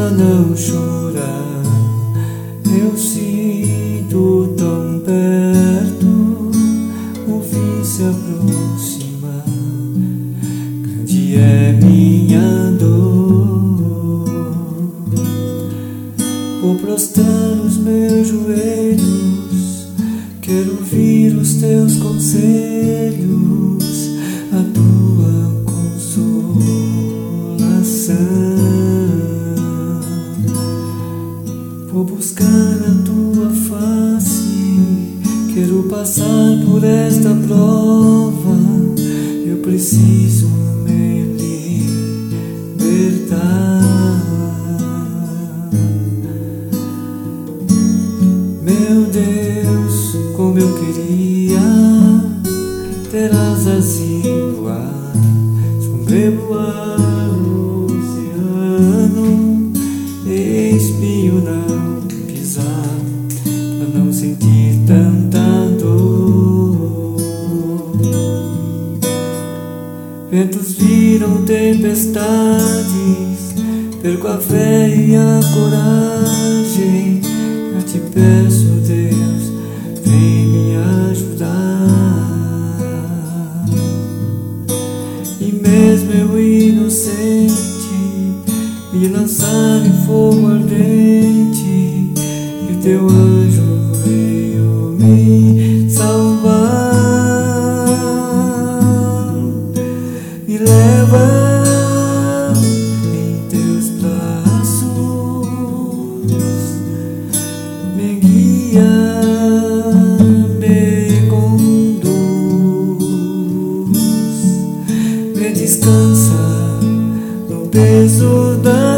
não chorar. Eu sinto tão perto o fim se aproximar. Grande é minha dor. Vou prostrar os meus joelhos, quero ouvir os teus conselhos, a tua consolação. Vou buscar a tua face, quero passar por esta prova. Eu preciso me libertar. Meu Deus, como eu queria ter asas e voar, sobrevoar o oceano, espinho não pisar, pra não sentir tanta dor. Ventos viram tempestades, perco a fé e a coragem. Eu te peço, Deus, vem me ajudar. E mesmo eu inocente, me lançar em fogo ardente, e o teu anjo veio me salvar. Me leva em teus braços, me guia, me conduz, me descansa no peso da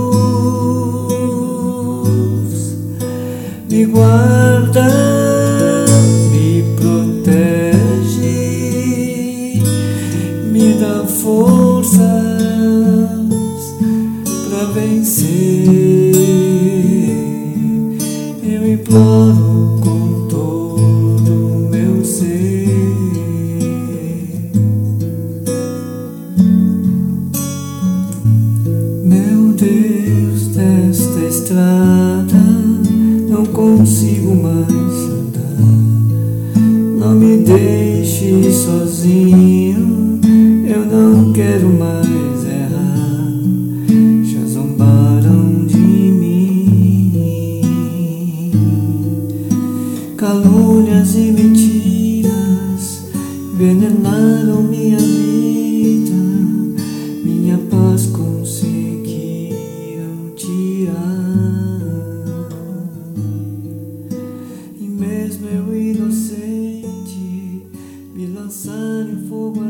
cruz, me guarda, me protege, me dá forças pra vencer. Eu imploro com todo o meu ser. Meu Deus, desta estrada não consigo mais andar. Não me deixe sozinho, eu não quero mais errar. Já zombaram de mim, calúnias e mentiras envenenaram minha vida, minha paz conseguiram tirar. E mesmo eu inocente, me lançar em fogo